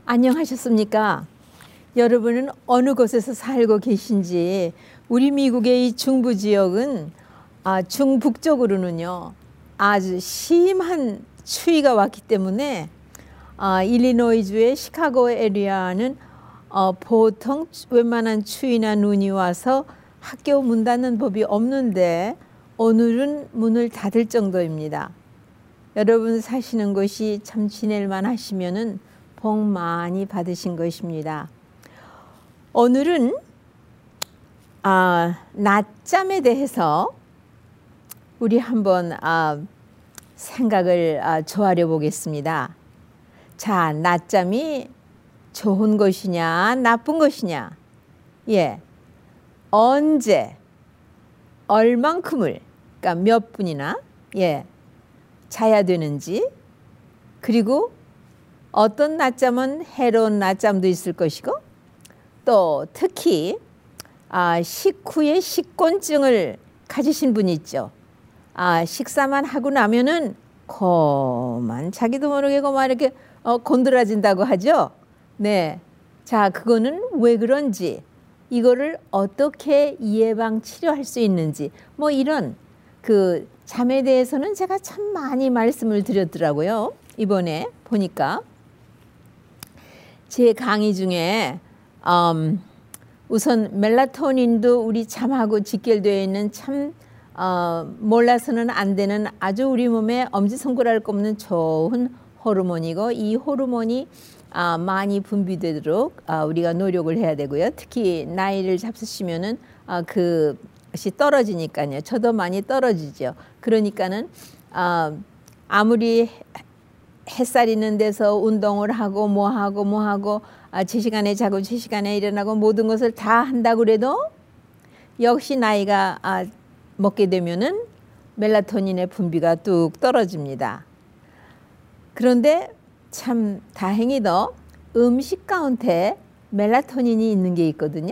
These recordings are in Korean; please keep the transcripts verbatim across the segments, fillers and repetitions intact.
안녕하셨습니까? 여러분은 어느 곳에서 살고 계신지. 우리 미국의 이 중부 지역은 아, 중북쪽으로는요 아주 심한 추위가 왔기 때문에 아, 일리노이주의 시카고 에리아는 어, 보통 웬만한 추위나 눈이 와서 학교 문 닫는 법이 없는데 오늘은 문을 닫을 정도입니다. 여러분 사시는 곳이 참 지낼만 하시면은 복 많이 받으신 것입니다. 오늘은 아, 낮잠에 대해서 우리 한번 아, 생각을 아, 조아려 보겠습니다. 자, 낮잠이 좋은 것이냐 나쁜 것이냐, 예, 언제 얼만큼을, 그러니까 몇 분이나 예 자야 되는지, 그리고 어떤 낮잠은 해로운 낮잠도 있을 것이고, 또 특히 아, 식후에 식곤증을 가지신 분이 있죠. 아, 식사만 하고 나면은 고만 자기도 모르게 고만 이렇게 어, 곤드라진다고 하죠. 네, 자, 그거는 왜 그런지, 이거를 어떻게 예방 치료할 수 있는지, 뭐 이런 그 잠에 대해서는 제가 참 많이 말씀을 드렸더라고요. 이번에 보니까 제 강의 중에 음, 우선 멜라토닌도 우리 잠하고 직결되어 있는 참 어, 몰라서는 안 되는 아주 우리 몸에 엄지손가락을 꼽는 좋은 호르몬이고, 이 호르몬이 아, 많이 분비되도록 아, 우리가 노력을 해야 되고요. 특히 나이를 잡수시면은 아, 그것이 떨어지니까요. 저도 많이 떨어지죠. 그러니까는 아, 아무리 햇살 있는 데서 운동을 하고 뭐 하고 뭐 하고 아, 제 시간에 자고 제 시간에 일어나고 모든 것을 다 한다고 그래도 역시 나이가 아, 먹게 되면은 멜라토닌의 분비가 뚝 떨어집니다. 그런데 참 다행히도 음식 가운데 멜라토닌이 있는 게 있거든요.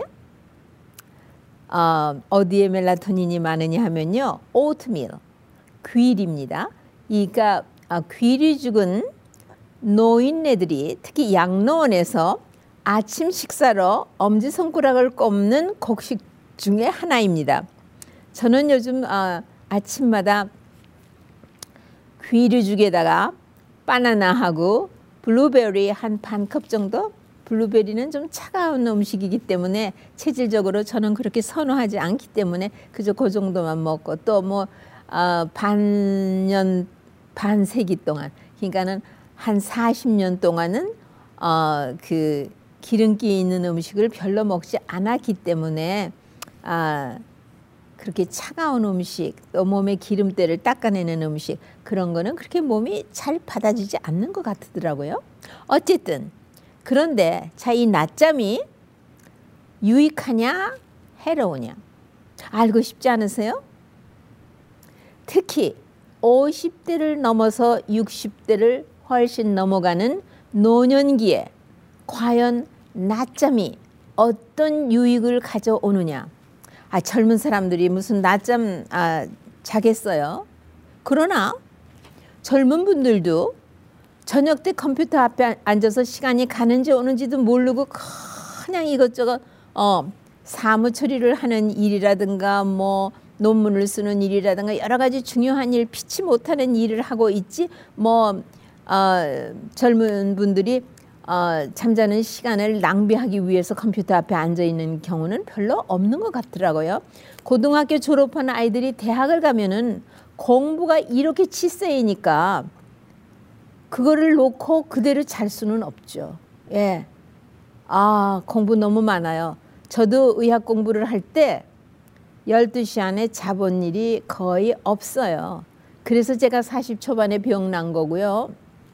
어, 어디에 멜라토닌이 많으냐 하면요, 오트밀, 귀리입니다. 그러니까 아, 귀리 죽은 노인네들이 특히 양로원에서 아침 식사로 엄지손가락을 꼽는 곡식 중에 하나입니다. 저는 요즘 아, 아침마다 귀리죽에다가 바나나하고 블루베리 한 반 컵 정도, 블루베리는 좀 차가운 음식이기 때문에 체질적으로 저는 그렇게 선호하지 않기 때문에 그저 그 정도만 먹고, 또 뭐 어, 반년 반세기 동안, 그러니까는 한 사십 년 동안은 어, 그 기름기 있는 음식을 별로 먹지 않았기 때문에 아, 그렇게 차가운 음식, 또 몸의 기름때를 닦아내는 음식, 그런 거는 그렇게 몸이 잘 받아주지 않는 것 같더라고요. 어쨌든 그런데 자, 이 낮잠이 유익하냐 해로우냐 알고 싶지 않으세요? 특히 오십 대를 넘어서 육십 대를 훨씬 넘어가는 노년기에 과연 낮잠이 어떤 유익을 가져오느냐. 아, 젊은 사람들이 무슨 낮잠 아, 자겠어요. 그러나 젊은 분들도 저녁 때 컴퓨터 앞에 앉아서 시간이 가는지 오는지도 모르고 그냥 이것저것 어, 사무 처리를 하는 일이라든가 뭐 논문을 쓰는 일이라든가 여러 가지 중요한 일, 피치 못하는 일을 하고 있지, 뭐 어, 젊은 분들이 어, 잠자는 시간을 낭비하기 위해서 컴퓨터 앞에 앉아 있는 경우는 별로 없는 것 같더라고요. 고등학교 졸업한 아이들이 대학을 가면은 공부가 이렇게 치세이니까 그거를 놓고 그대로 잘 수는 없죠. 예. 아, 공부 너무 많아요. 저도 의학 공부를 할 때 열두 시 안에 자본 일이 거의 없어요. 그래서 제가 사십 초반에 병 난 거고요.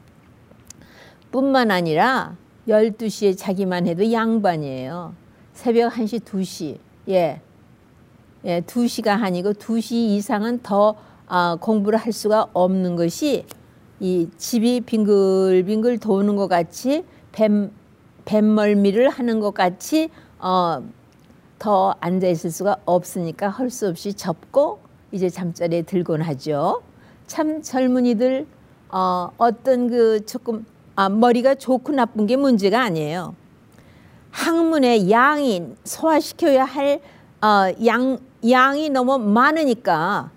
뿐만 아니라 열두 시에 자기만 해도 양반이에요. 새벽 한 시, 두 시. 예. 예, 두 시가 아니고 두 시 이상은 더 어, 공부를 할 수가 없는 것이, 이 집이 빙글빙글 도는 것 같이 뱀, 뱀멀미를 하는 것 같이 어, 더 앉아 있을 수가 없으니까 할 수 없이 접고 이제 잠자리에 들곤 하죠. 참 젊은이들 어, 어떤 그 조금 아, 머리가 좋고 나쁜 게 문제가 아니에요. 학문의 양이 소화시켜야 할 어, 양, 양이 너무 많으니까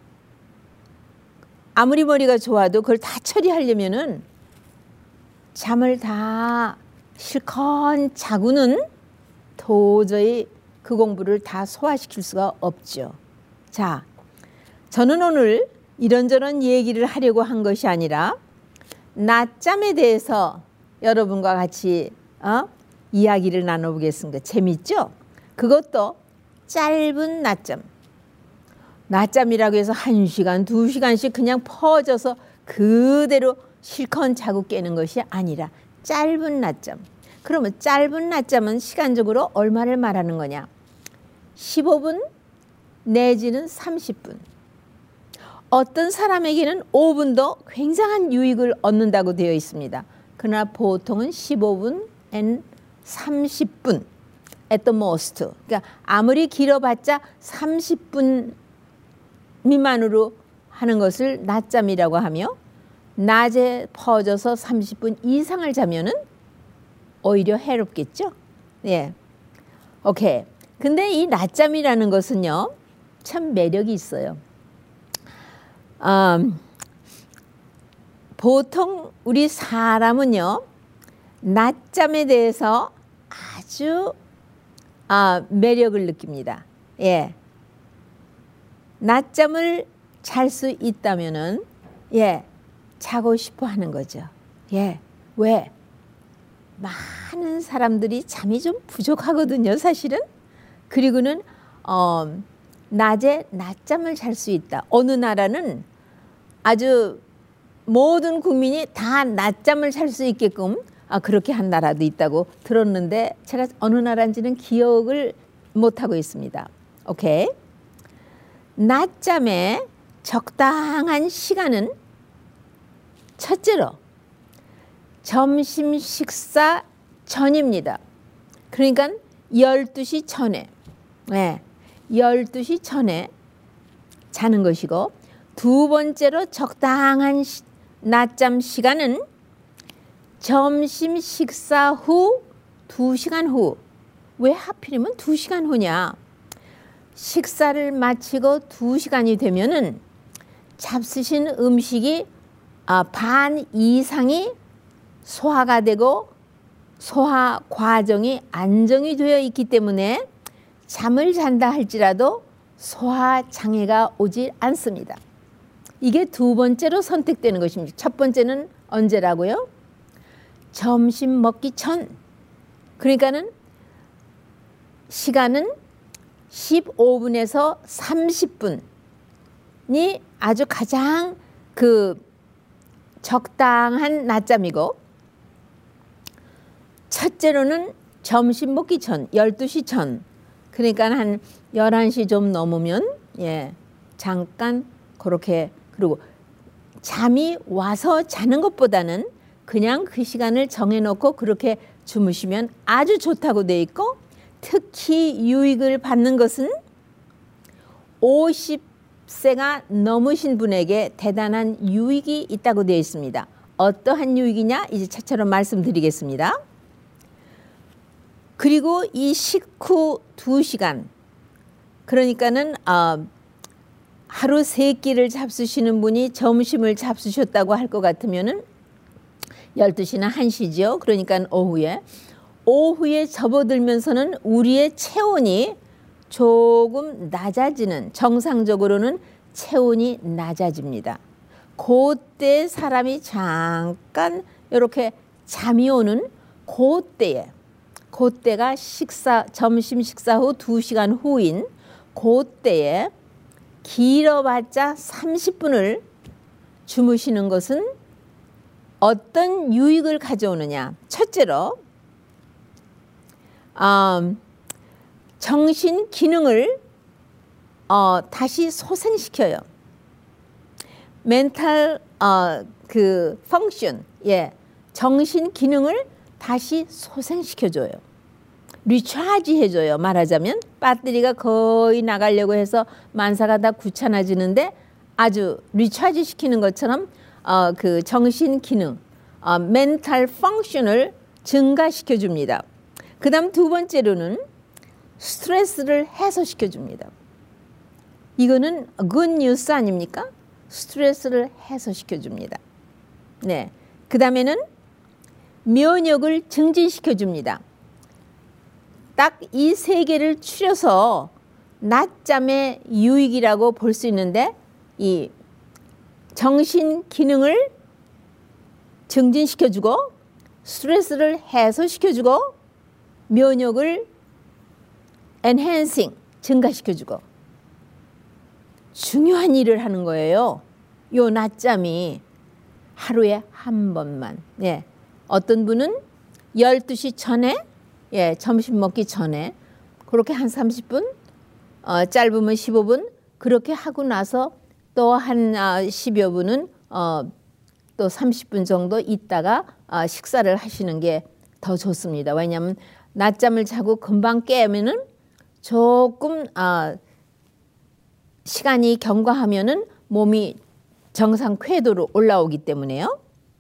아무리 머리가 좋아도 그걸 다 처리하려면은 잠을 다 실컷 자고는 도저히 그 공부를 다 소화시킬 수가 없죠. 자, 저는 오늘 이런저런 얘기를 하려고 한 것이 아니라 낮잠에 대해서 여러분과 같이 어? 이야기를 나눠보겠습니다. 재밌죠? 그것도 짧은 낮잠. 낮잠이라고 해서 한 시간, 두 시간씩 그냥 퍼져서 그대로 실컷 자고 깨는 것이 아니라 짧은 낮잠. 그러면 짧은 낮잠은 시간적으로 얼마를 말하는 거냐? 십오 분 내지는 삼십 분. 어떤 사람에게는 오 분도 굉장한 유익을 얻는다고 되어 있습니다. 그러나 보통은 십오 분 and 삼십 분 at the most. 그러니까 아무리 길어봤자 삼십 분 미만으로 하는 것을 낮잠이라고 하며 낮에 퍼져서 삼십 분 이상을 자면은 오히려 해롭겠죠. 예. 오케이. 근데 이 낮잠이라는 것은요, 참 매력이 있어요. 음, 보통 우리 사람은요, 낮잠에 대해서 아주 아, 매력을 느낍니다. 예. 낮잠을 잘 수 있다면은, 예, 자고 싶어 하는 거죠. 예. 왜? 많은 사람들이 잠이 좀 부족하거든요, 사실은. 그리고는, 어, 낮에 낮잠을 잘 수 있다. 어느 나라는 아주 모든 국민이 다 낮잠을 잘 수 있게끔 아, 그렇게 한 나라도 있다고 들었는데 제가 어느 나라인지는 기억을 못하고 있습니다. 오케이. 낮잠에 적당한 시간은 첫째로 점심 식사 전입니다. 그러니까 열두 시 전에, 네, 열두 시 전에 자는 것이고, 두 번째로 적당한 시, 낮잠 시간은 점심 식사 후 두 시간 후. 왜 하필이면 두 시간 후냐? 식사를 마치고 두 시간이 되면은 잡수신 음식이 아, 반 이상이 소화가 되고 소화 과정이 안정이 되어 있기 때문에 잠을 잔다 할지라도 소화 장애가 오지 않습니다. 이게 두 번째로 선택되는 것입니다. 첫 번째는 언제라고요? 점심 먹기 전. 그러니까는 시간은 십오 분에서 삼십 분이 아주 가장 그 적당한 낮잠이고, 첫째로는 점심 먹기 전, 열두 시 전. 그러니까 한 열한 시 좀 넘으면, 예, 잠깐 그렇게, 그리고 잠이 와서 자는 것보다는 그냥 그 시간을 정해놓고 그렇게 주무시면 아주 좋다고 돼 있고, 특히 유익을 받는 것은 오십 세가 넘으신 분에게 대단한 유익이 있다고 되어 있습니다. 어떠한 유익이냐? 이제 차처럼 말씀드리겠습니다. 그리고 이 식후 두 시간, 그러니까는 어, 하루 세 끼를 잡수시는 분이 점심을 잡수셨다고 할 것 같으면은 열두 시나 한 시죠. 그러니까 오후에. 오후에 접어들면서는 우리의 체온이 조금 낮아지는, 정상적으로는 체온이 낮아집니다. 그때 사람이 잠깐 이렇게 잠이 오는 그때에, 그때가 식사, 점심 식사 후 두 시간 후인 그때에 길어봤자 삼십 분을 주무시는 것은 어떤 유익을 가져오느냐. 첫째로 어, 정신 기능을 어, 다시 소생시켜요. 멘탈 어, 그 펑션, 예, 정신 기능을 다시 소생시켜줘요. 리차지 해줘요. 말하자면 배터리가 거의 나가려고 해서 만사가 다 귀찮아지는데 아주 리차지 시키는 것처럼 어, 그 정신 기능, 어, 멘탈 펑션을 증가시켜 줍니다. 그 다음 두 번째로는 스트레스를 해소시켜 줍니다. 이거는 굿 뉴스 아닙니까? 스트레스를 해소시켜 줍니다. 네. 그 다음에는 면역을 증진시켜 줍니다. 딱 이 세 개를 추려서 낮잠의 유익이라고 볼 수 있는데, 이 정신 기능을 증진시켜주고 스트레스를 해소시켜주고 면역을 enhancing 증가시켜주고 중요한 일을 하는 거예요. 요 낮잠이 하루에 한 번만. 예. 어떤 분은 열두 시 전에, 예, 점심 먹기 전에 그렇게 한 삼십 분, 어, 짧으면 십오 분 그렇게 하고 나서 또 한 아, 십여 분은 어, 또 삼십 분 정도 있다가 아, 식사를 하시는 게 더 좋습니다. 왜냐하면 낮잠을 자고 금방 깨면은 조금 아, 시간이 경과하면은 몸이 정상 궤도로 올라오기 때문에요.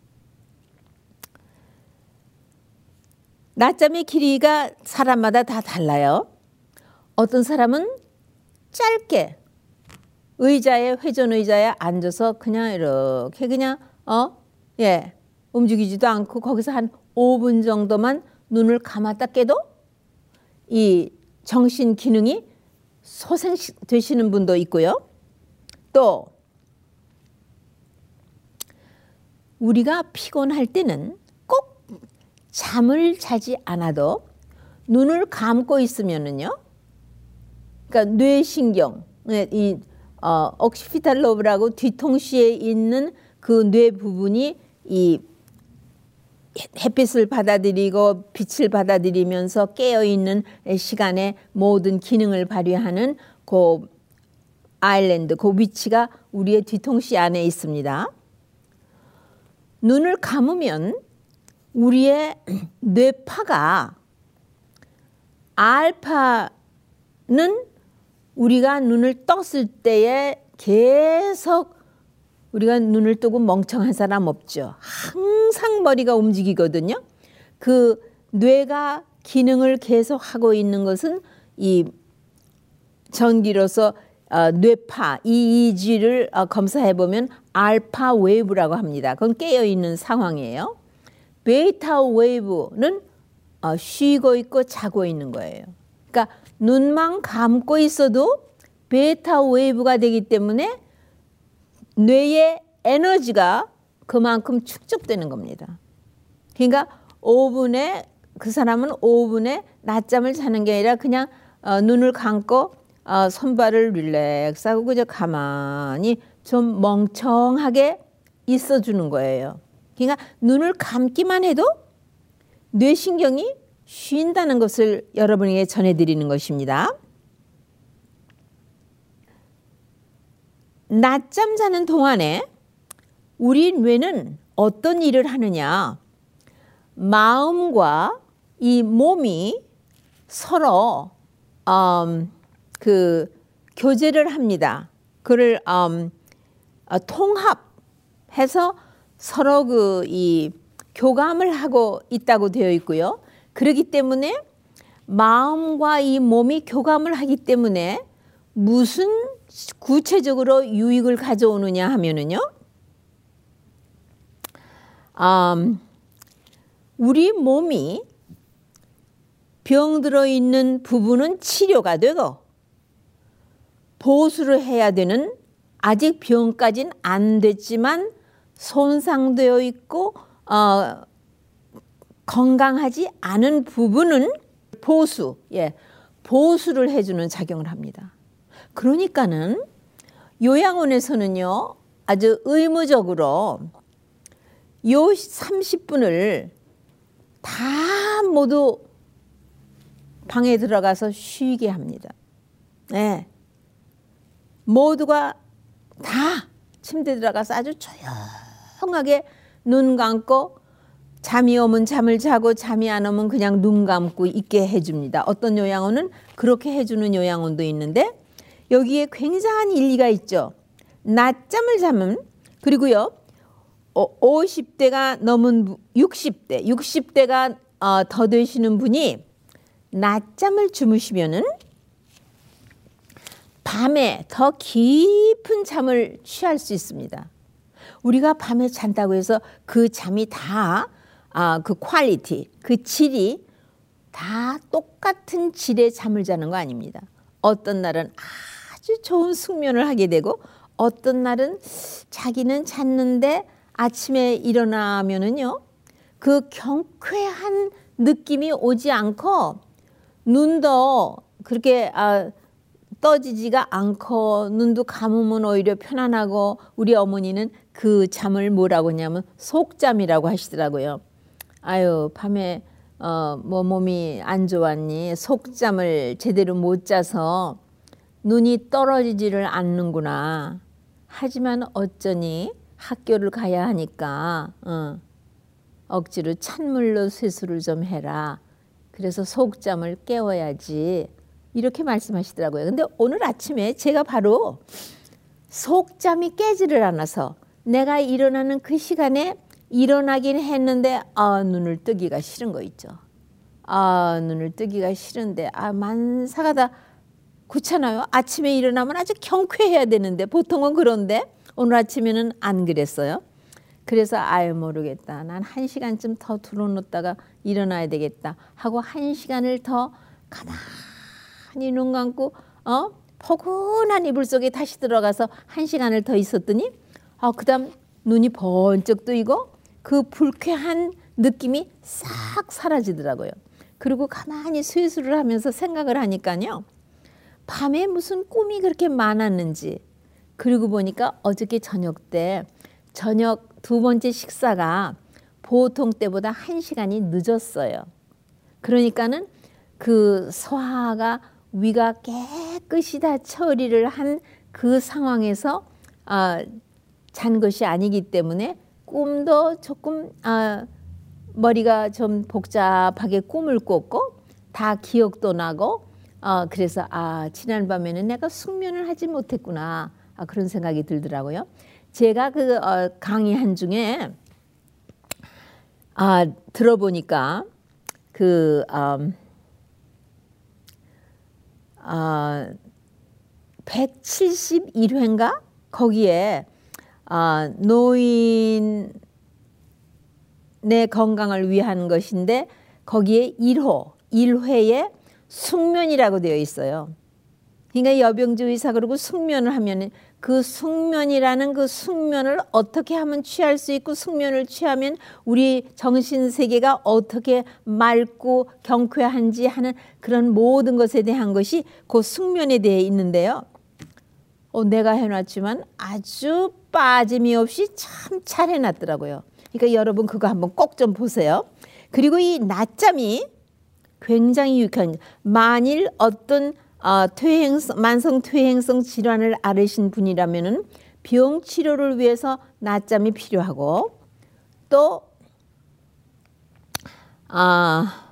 낮잠의 길이가 사람마다 다 달라요. 어떤 사람은 짧게 의자에 회전 의자에 앉아서 그냥 이렇게 그냥 어 예 움직이지도 않고 거기서 한 오 분 정도만 눈을 감았다 깨도 이 정신 기능이 소생되시는 분도 있고요. 또 우리가 피곤할 때는 꼭 잠을 자지 않아도 눈을 감고 있으면은요, 그러니까 뇌신경, 이 어, 옥시피탈 로브라고 뒤통수에 있는 그 뇌 부분이 이 햇빛을 받아들이고 빛을 받아들이면서 깨어 있는 시간에 모든 기능을 발휘하는 그 아일랜드, 그 위치가 우리의 뒤통수 안에 있습니다. 눈을 감으면 우리의 뇌파가 알파는 우리가 눈을 떴을 때에 계속 우리가 눈을 뜨고 멍청한 사람 없죠. 항상 머리가 움직이거든요. 그 뇌가 기능을 계속 하고 있는 것은 이 전기로서 어, 뇌파 이이지를 어, 검사해 보면 알파 웨이브라고 합니다. 그건 깨어 있는 상황이에요. 베이타 웨이브는 어, 쉬고 있고 자고 있는 거예요. 그러니까 눈만 감고 있어도 베타 웨이브가 되기 때문에 뇌의 에너지가 그만큼 축적되는 겁니다. 그러니까 오 분에 그 사람은 오 분에 낮잠을 자는 게 아니라 그냥 어, 눈을 감고 어, 손발을 릴렉스하고 그저 가만히 좀 멍청하게 있어주는 거예요. 그러니까 눈을 감기만 해도 뇌신경이 쉰다는 것을 여러분에게 전해드리는 것입니다. 낮잠 자는 동안에 우리 뇌는 어떤 일을 하느냐? 마음과 이 몸이 서로 음, 그 교제를 합니다. 그를 음, 어, 통합해서 서로 그 이 교감을 하고 있다고 되어 있고요. 그렇기 때문에 마음과 이 몸이 교감을 하기 때문에 무슨 구체적으로 유익을 가져오느냐 하면은요, 음, 우리 몸이 병들어 있는 부분은 치료가 되고 보수를 해야 되는 아직 병까지는 안 됐지만 손상되어 있고 어, 건강하지 않은 부분은 보수, 예, 보수를 해주는 작용을 합니다. 그러니까는 요양원에서는요, 아주 의무적으로 요 삼십 분을 다 모두 방에 들어가서 쉬게 합니다. 네. 모두가 다 침대에 들어가서 아주 조용하게 눈 감고 잠이 오면 잠을 자고 잠이 안 오면 그냥 눈 감고 있게 해줍니다. 어떤 요양원은 그렇게 해주는 요양원도 있는데 여기에 굉장한 일리가 있죠. 낮잠을 자면, 그리고요 오십 대가 넘은 육십 대, 육십 대가 어, 더 되시는 분이 낮잠을 주무시면은 밤에 더 깊은 잠을 취할 수 있습니다. 우리가 밤에 잔다고 해서 그 잠이 다 아, 그 퀄리티, 그 질이 다 똑같은 질의 잠을 자는 거 아닙니다. 어떤 날은 아주 좋은 숙면을 하게 되고 어떤 날은 자기는 잤는데 아침에 일어나면은요 그 경쾌한 느낌이 오지 않고 눈도 그렇게 아, 떠지지가 않고 눈도 감으면 오히려 편안하고 우리 어머니는 그 잠을 뭐라고 하냐면 속잠이라고 하시더라고요. 아유 밤에 어, 뭐 몸이 안 좋았니? 속잠을 제대로 못 자서 눈이 떨어지지를 않는구나. 하지만 어쩌니 학교를 가야 하니까 어, 억지로 찬물로 세수를 좀 해라. 그래서 속잠을 깨워야지. 이렇게 말씀하시더라고요. 근데 오늘 아침에 제가 바로 속잠이 깨지를 않아서 내가 일어나는 그 시간에 일어나긴 했는데 아 눈을 뜨기가 싫은 거 있죠. 아 눈을 뜨기가 싫은데 아 만사가 다 그렇잖아요. 아침에 일어나면 아주 경쾌해야 되는데 보통은 그런데 오늘 아침에는 안 그랬어요. 그래서 아유 모르겠다. 난 한 시간쯤 더 들어놓다가 일어나야 되겠다 하고 한 시간을 더 가만히 눈 감고 어 포근한 이불 속에 다시 들어가서 한 시간을 더 있었더니 아 그다음 눈이 번쩍 뜨이고 그 불쾌한 느낌이 싹 사라지더라고요. 그리고 가만히 쇠수를 하면서 생각을 하니까요. 밤에 무슨 꿈이 그렇게 많았는지 그리고 보니까 어저께 저녁 때 저녁 두 번째 식사가 보통 때보다 한 시간이 늦었어요. 그러니까는 그 소화가 위가 깨끗이 다 처리를 한 그 상황에서 아, 잔 것이 아니기 때문에 꿈도 조금 아, 머리가 좀 복잡하게 꿈을 꿨고 다 기억도 나고 어, 그래서 아 지난 밤에는 내가 숙면을 하지 못했구나 아, 그런 생각이 들더라고요. 제가 그 어, 강의한 중에 아, 들어보니까 그 음, 아, 백칠십일 회인가 거기에 아, 노인의 건강을 위한 것인데 거기에 일 호, 일 회에 숙면이라고 되어 있어요. 그러니까 여병주 의사 그러고 숙면을 하면 그 숙면이라는 그 숙면을 어떻게 하면 취할 수 있고 숙면을 취하면 우리 정신 세계가 어떻게 맑고 경쾌한지 하는 그런 모든 것에 대한 것이 그 숙면에 대해 있는데요. 어, 내가 해놨지만 아주 빠짐이 없이 참 잘 해놨더라고요. 그러니까 여러분 그거 한번 꼭 좀 보세요. 그리고 이 낮잠이 굉장히 유익한 만일 어떤 어, 퇴행성, 만성 퇴행성 질환을 앓으신 분이라면은 병 치료를 위해서 낮잠이 필요하고 또 아,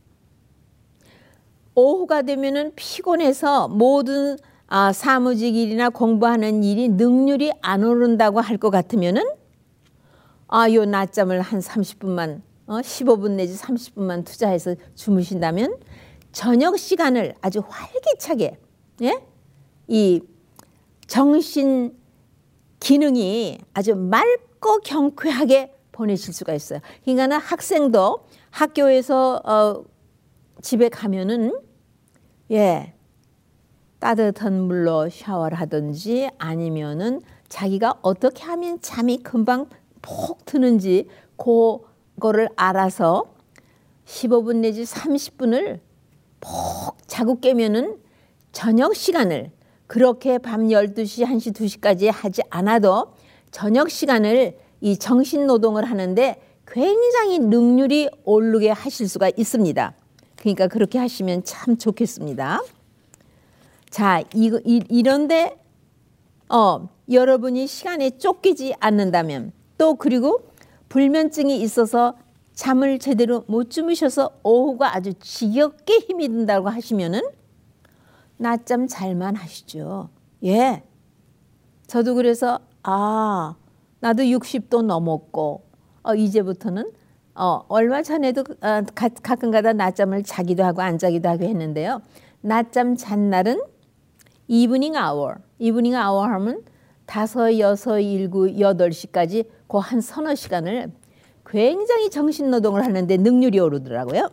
오후가 되면은 피곤해서 모든 아, 사무직 일이나 공부하는 일이 능률이 안 오른다고 할 것 같으면은 아, 요 낮잠을 한 삼십 분만 어, 십오 분 내지 삼십 분만 투자해서 주무신다면 저녁 시간을 아주 활기차게 예? 이 정신 기능이 아주 맑고 경쾌하게 보내실 수가 있어요. 그러니까 학생도 학교에서 어, 집에 가면은 예 따뜻한 물로 샤워를 하든지 아니면은 자기가 어떻게 하면 잠이 금방 푹 드는지 그거를 알아서 십오 분 내지 삼십 분을 푹 자고 깨면은 저녁 시간을 그렇게 밤 열두 시, 한 시, 두 시까지 하지 않아도 저녁 시간을 이 정신 노동을 하는데 굉장히 능률이 오르게 하실 수가 있습니다. 그러니까 그렇게 하시면 참 좋겠습니다. 자, 이, 이, 이런데 어, 여러분이 시간에 쫓기지 않는다면 또 그리고 불면증이 있어서 잠을 제대로 못 주무셔서 오후가 아주 지겹게 힘이 든다고 하시면은 낮잠 잘만 하시죠. 예. 저도 그래서 아 나도 육십도 넘었고 어, 이제부터는 어, 얼마 전에도 어, 가, 가끔가다 낮잠을 자기도 하고 안 자기도 하고 했는데요. 낮잠 잔 날은 이브닝 아워, 이브닝 아워 하면 다섯, 여섯, 일곱, 여덟 시까지 그 한 서너 시간을 굉장히 정신노동을 하는데 능률이 오르더라고요.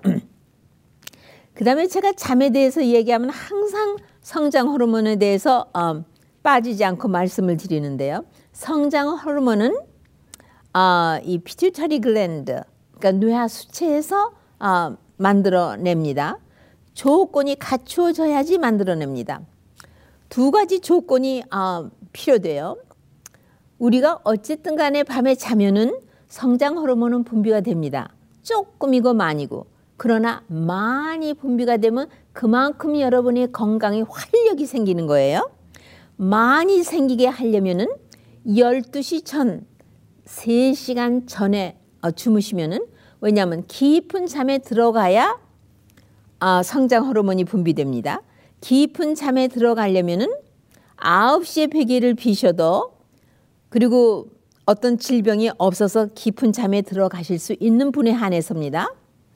그 다음에 제가 잠에 대해서 얘기하면 항상 성장 호르몬에 대해서 어, 빠지지 않고 말씀을 드리는데요. 성장 호르몬은 어, 이 피튜터리 글랜드, 그러니까 뇌하 수체에서 어, 만들어냅니다. 조건이 갖추어져야지 만들어냅니다. 두 가지 조건이 어, 필요돼요. 우리가 어쨌든 간에 밤에 자면은 성장 호르몬은 분비가 됩니다. 조금이고 많이고. 그러나 많이 분비가 되면 그만큼 여러분의 건강에 활력이 생기는 거예요. 많이 생기게 하려면은 열두 시 전, 세 시간 전에 어, 주무시면은, 왜냐하면 깊은 잠에 들어가야 어, 성장 호르몬이 분비됩니다. 깊은 잠에 들어가려면은 아홉 시에 베개를 비셔도, 그리고 어떤 질병이 없어서 깊은 잠에 들어가실 수 있는 분에 한해서입니다.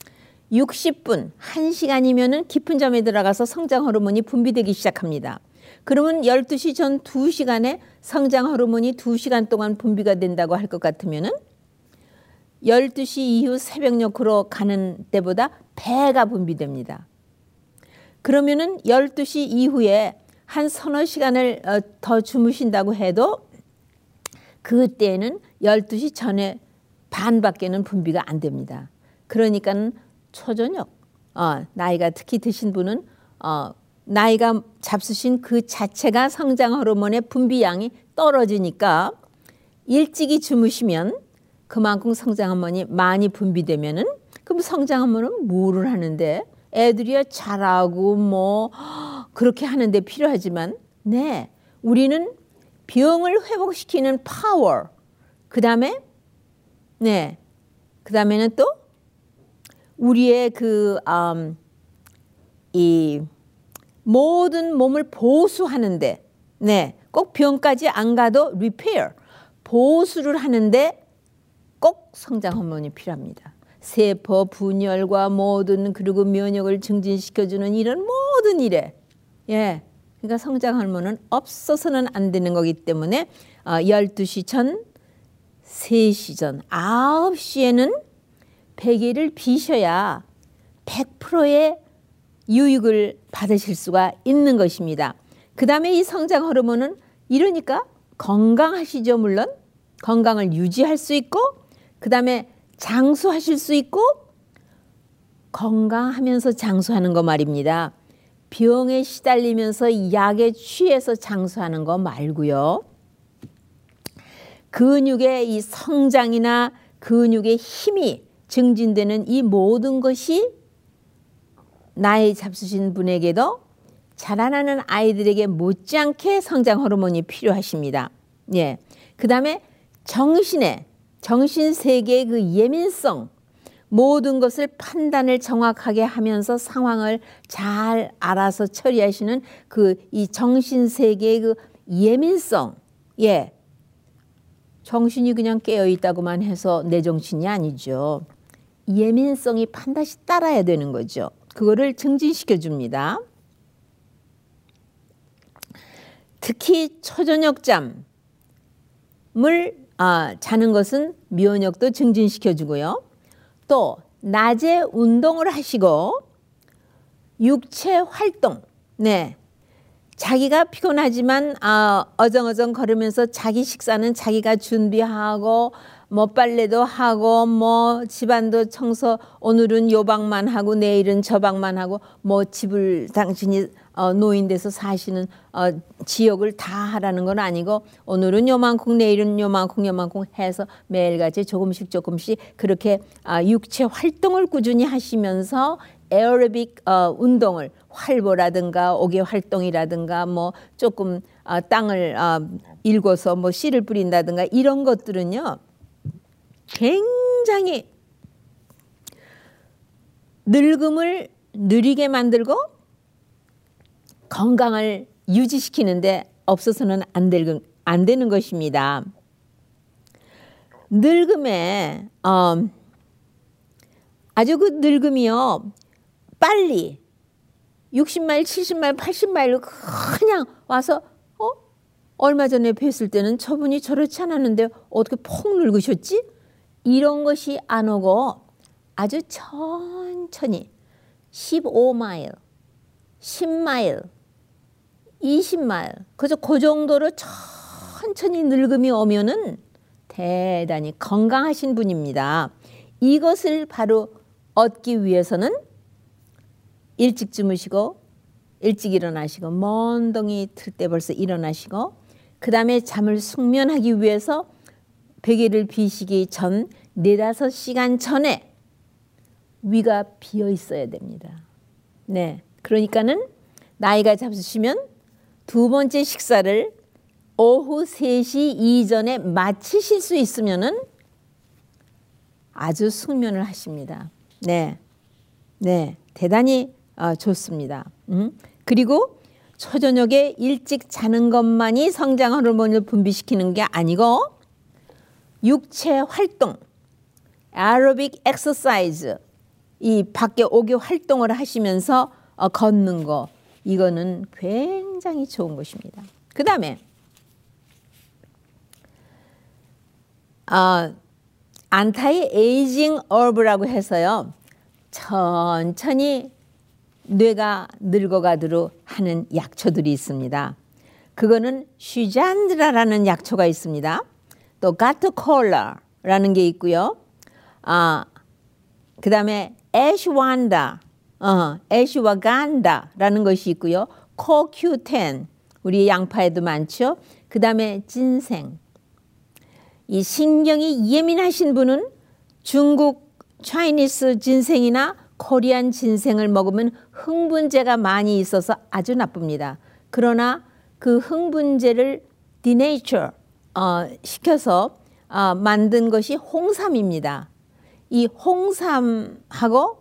육십 분, 한 시간이면은 깊은 잠에 들어가서 성장 호르몬이 분비되기 시작합니다. 그러면 열두 시 전 두 시간에 성장 호르몬이 두 시간 동안 분비가 된다고 할 것 같으면은 열두 시 이후 새벽녘으로 가는 때보다 배가 분비됩니다. 그러면은 열두 시 이후에 한 서너 시간을 더 주무신다고 해도 그때는 열두 시 전에 반밖에는 분비가 안 됩니다. 그러니까 초저녁, 어, 나이가 특히 드신 분은 어, 나이가 잡수신 그 자체가 성장 호르몬의 분비량이 떨어지니까 일찍이 주무시면 그만큼 성장 호르몬이 많이 분비되면은, 그럼 성장 호르몬은 뭐를 하는데, 애들이야 자라고 뭐 그렇게 하는데 필요하지만, 네, 우리는 병을 회복시키는 파워, 그 다음에 네, 그 다음에는 또 우리의 그 음, 이 모든 몸을 보수하는데, 네, 꼭 병까지 안 가도 repair, 보수를 하는데 꼭 성장 호르몬이 필요합니다. 세포 분열과 모든, 그리고 면역을 증진시켜주는 이런 모든 일에, 예, 그러니까 성장 호르몬은 없어서는 안 되는 거기 때문에 어, 열두 시 전, 세 시 전, 아홉 시에는 베개를 비셔야 백 퍼센트의 유익을 받으실 수가 있는 것입니다. 그 다음에 이 성장 호르몬은 이러니까 건강하시죠. 물론 건강을 유지할 수 있고, 그 다음에 장수하실 수 있고, 건강하면서 장수하는 거 말입니다. 병에 시달리면서 약에 취해서 장수하는 거 말고요. 근육의 이 성장이나 근육의 힘이 증진되는 이 모든 것이 나이 잡수신 분에게도 자라나는 아이들에게 못지않게 성장 호르몬이 필요하십니다. 예. 그 다음에 정신의, 정신 세계의 그 예민성, 모든 것을 판단을 정확하게 하면서 상황을 잘 알아서 처리하시는 그 이 정신 세계의 그 예민성, 예. 정신이 그냥 깨어 있다고만 해서 내 정신이 아니죠. 예민성이 반드시 따라야 되는 거죠. 그거를 증진시켜 줍니다. 특히 초저녁 잠을 아, 자는 것은 면역도 증진시켜 주고요. 또 낮에 운동을 하시고 육체 활동, 네, 자기가 피곤하지만 아, 어정어정 걸으면서 자기 식사는 자기가 준비하고, 뭐 빨래도 하고, 뭐 집안도 청소, 오늘은 요 방만 하고 내일은 저 방만 하고, 뭐 집을 당신이 어, 노인돼서 사시는 어, 지역을 다 하라는 건 아니고, 오늘은 요만큼 내일은 요만큼 요만큼 해서 매일같이 조금씩 조금씩 그렇게 아, 육체 활동을 꾸준히 하시면서 에어로빅 어, 운동을, 활보라든가 옥외 활동이라든가 뭐 조금 어, 땅을 어, 일궈서 뭐 씨를 뿌린다든가 이런 것들은요 굉장히 늙음을 느리게 만들고 건강을 유지시키는데 없어서는 안, 될, 안 되는 것입니다. 늙음에 어, 아주 그 늙음이요 빨리 육십 마일, 칠십 마일, 팔십 마일로 그냥 와서 어? 얼마 전에 뵀을 때는 저분이 저렇지 않았는데 어떻게 폭 늙으셨지? 이런 것이 안 오고 아주 천천히 십오 마일, 십 마일, 이십 마일 그저 그 정도로 천천히 늙음이 오면은 대단히 건강하신 분입니다. 이것을 바로 얻기 위해서는 일찍 주무시고 일찍 일어나시고 먼덩이 틀 때 벌써 일어나시고 그 다음에 잠을 숙면하기 위해서 베개를 비시기 전 네다섯 시간 전에 위가 비어 있어야 됩니다. 네, 그러니까는 나이가 잡수시면 두 번째 식사를 오후 세 시 이전에 마치실 수 있으면은 아주 숙면을 하십니다. 네, 네, 대단히 어, 좋습니다. 음? 그리고 초저녁에 일찍 자는 것만이 성장 호르몬을 분비시키는 게 아니고 육체 활동, 에어로빅 엑서사이즈, 이 밖에 오개 활동을 하시면서 어, 걷는 거 이거는 굉장히 좋은 것입니다. 그 다음에 어, 안타이 에이징 얼브라고 해서요. 천천히 뇌가 늙어가도록 하는 약초들이 있습니다. 그거는 슈잔드라라는 약초가 있습니다. 또 가트콜라라는 게 있고요. 아, 그 다음에 애쉬완다, 어, 애쉬와간다라는 것이 있고요. 코큐텐, 우리 양파에도 많죠. 그 다음에 진생. 이 신경이 예민하신 분은 중국 차이니스 진생이나 코리안 진생을 먹으면 흥분제가 많이 있어서 아주 나쁩니다. 그러나 그 흥분제를 디네이처 어, 시켜서 어, 만든 것이 홍삼입니다. 이 홍삼하고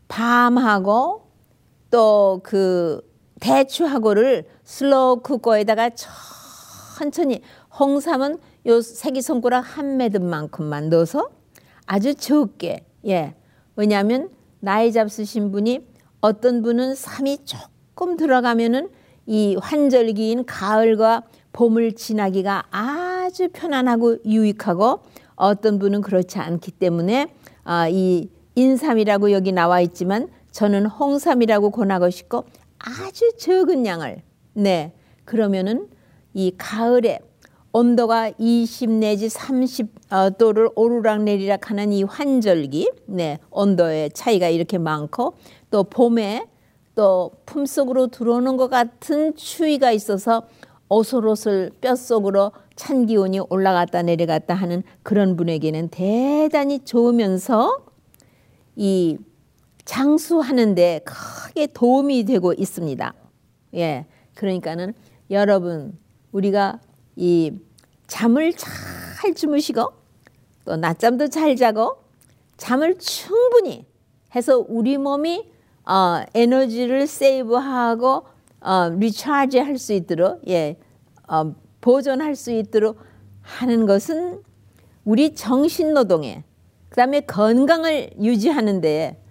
밤하고 또 그 대추하고를 슬로우 쿠커에다가 천천히 홍삼은 요 새끼손가락 한 매듭만큼만 넣어서 아주 적게 예 왜냐하면 나이 잡수신 분이 어떤 분은 삼이 조금 들어가면은 이 환절기인 가을과 봄을 지나기가 아주 편안하고 유익하고 어떤 분은 그렇지 않기 때문에 아, 이 인삼이라고 여기 나와 있지만 저는 홍삼이라고 권하고 싶고 아주 적은 양을 네 그러면은 이 가을에 온도가 이십 내지 삼십 도를 오르락내리락 하는 이 환절기 네, 온도의 차이가 이렇게 많고 또 봄에 또 품속으로 들어오는 것 같은 추위가 있어서 오솔오솔 뼛속으로 찬 기온이 올라갔다 내려갔다 하는 그런 분에게는 대단히 좋으면서 이 장수하는 데 크게 도움이 되고 있습니다. 예, 그러니까는 여러분 우리가 이 잠을 잘 주무시고 또 낮잠도 잘 자고 잠을 충분히 해서 우리 몸이 어, 에너지를 세이브하고 어, 리차지 할 수 있도록 예, 어, 보존할 수 있도록 하는 것은 우리 정신노동에 그 다음에 건강을 유지하는 데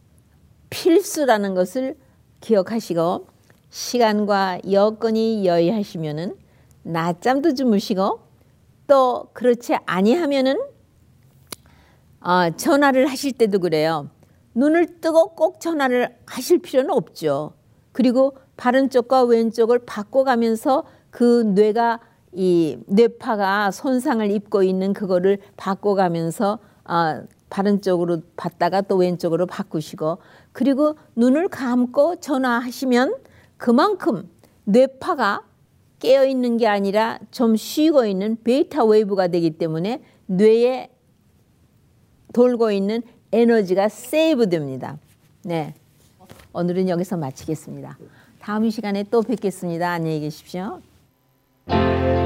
필수라는 것을 기억하시고 시간과 여건이 여의하시면은 낮잠도 주무시고 또 그렇지 아니하면은 어, 전화를 하실 때도 그래요. 눈을 뜨고 꼭 전화를 하실 필요는 없죠. 그리고 바른 쪽과 왼쪽을 바꿔가면서 그 뇌가 이 뇌파가 손상을 입고 있는 그거를 바꿔가면서 어, 바른 쪽으로 봤다가 또 왼쪽으로 바꾸시고 그리고 눈을 감고 전화하시면 그만큼 뇌파가 깨어있는 게 아니라 좀 쉬고 있는 베이타 웨이브가 되기 때문에 뇌에 돌고 있는 에너지가 세이브 됩니다. 네, 오늘은 여기서 마치겠습니다. 다음 시간에 또 뵙겠습니다. 안녕히 계십시오.